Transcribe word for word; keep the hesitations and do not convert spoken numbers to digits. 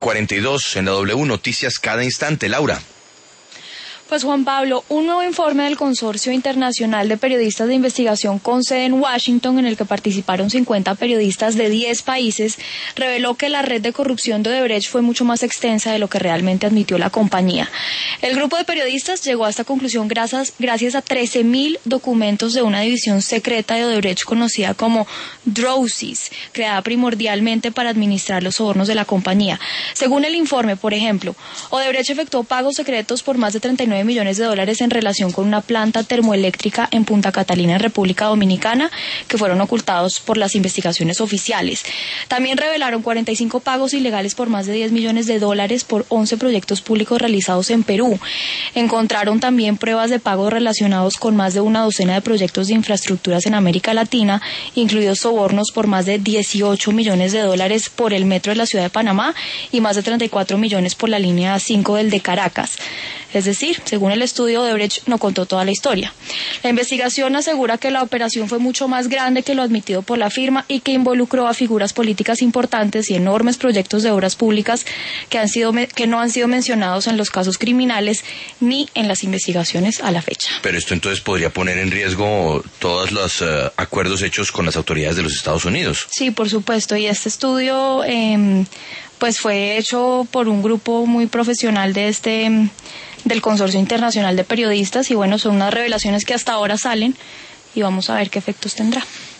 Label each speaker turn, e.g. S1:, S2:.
S1: cuarenta y dos en la W, noticias cada instante. Laura.
S2: Pues Juan Pablo, un nuevo informe del Consorcio Internacional de Periodistas de Investigación con sede en Washington, en el que participaron cincuenta periodistas de diez países, reveló que la red de corrupción de Odebrecht fue mucho más extensa de lo que realmente admitió la compañía. El grupo de periodistas llegó a esta conclusión gracias, gracias a trece mil documentos de una división secreta de Odebrecht conocida como Drowsys, creada primordialmente para administrar los sobornos de la compañía. Según el informe, por ejemplo, Odebrecht efectuó pagos secretos por más de treinta y nueve millones de dólares en relación con una planta termoeléctrica en Punta Catalina, en República Dominicana, que fueron ocultados por las investigaciones oficiales. También revelaron cuarenta y cinco pagos ilegales por más de diez millones de dólares por once proyectos públicos realizados en Perú. Encontraron también pruebas de pagos relacionados con más de una docena de proyectos de infraestructuras en América Latina, incluidos sobornos por más de dieciocho millones de dólares por el metro de la ciudad de Panamá y más de treinta y cuatro millones por la línea cinco del de Caracas. Es decir, según el estudio, Odebrecht no contó toda la historia. La investigación asegura que la operación fue mucho más grande que lo admitido por la firma y que involucró a figuras políticas importantes y enormes proyectos de obras públicas que, han sido, que no han sido mencionados en los casos criminales ni en las investigaciones a la fecha.
S1: Pero esto entonces podría poner en riesgo todos los uh, acuerdos hechos con las autoridades de los Estados Unidos.
S2: Sí, por supuesto. Y este estudio eh, pues fue hecho por un grupo muy profesional de este... del Consorcio Internacional de Periodistas, y bueno, son unas revelaciones que hasta ahora salen y vamos a ver qué efectos tendrá.